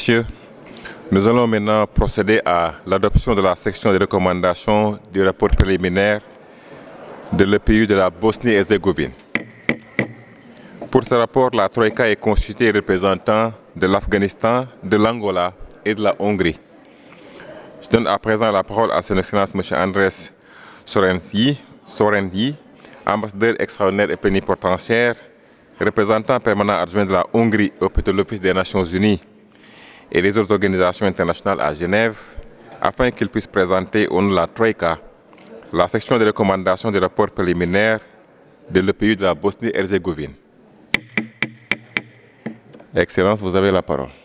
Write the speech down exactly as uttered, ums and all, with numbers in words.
Messieurs, nous allons maintenant procéder à l'adoption de la section des recommandations du rapport préliminaire de l'E P U de la Bosnie-Herzégovine. Pour ce rapport, la Troïka est constituée de représentants de l'Afghanistan, de l'Angola et de la Hongrie. Je donne à présent la parole à Son Excellence M. Andrés Sorenyi, Sorenyi, ambassadeur extraordinaire et plénipotentiaire, représentant permanent adjoint de la Hongrie auprès de l'Office des Nations Unies et les autres organisations internationales à Genève, afin qu'il puisse présenter au nom de la Troïka la section des recommandations des rapports préliminaires de l'E P U de la Bosnie-Herzégovine. Excellence, vous avez la parole.